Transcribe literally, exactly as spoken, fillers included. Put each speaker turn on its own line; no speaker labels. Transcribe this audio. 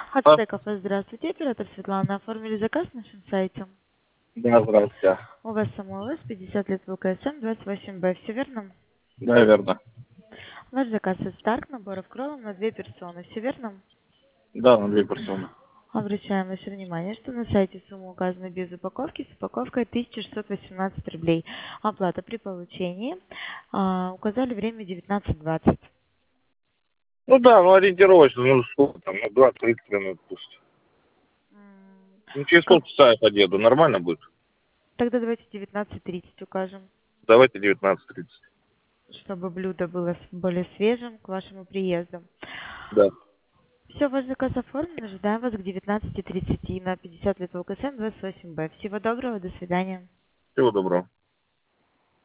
А,
Ацтек кафе, здравствуйте. Оператор Светлана. Оформили заказ на нашем сайте.
да, здравствуйте.
У вас СМЛС, пятьдесят лет ВКСМ, двадцать восемь Б. Все верно?
Да, верно.
Ваш заказ из Старк, наборов кролом на две персоны. Все верно?
Да, на две персоны.
Обращаем ваше внимание, что на сайте сумма указана без упаковки с упаковкой тысяча шестьсот восемнадцать рублей. Оплата при получении. А, указали время девятнадцать двадцать.
Ну да, ну ориентировочно, ну сколько там, ну двадцать-тридцать минут пусть.
М,
Ну через
Как?
полчаса я подъеду, нормально будет?
Тогда давайте девятнадцать тридцать укажем,
Давайте девятнадцать тридцать.
чтобы блюдо было с- более свежим к вашему приезду.
Да.
Все, ваш заказ оформлен. Ожидаем вас к девятнадцати тридцати на пятьдесят лет ВКСМ двадцать восемь Б. Всего доброго, до свидания.
Всего доброго.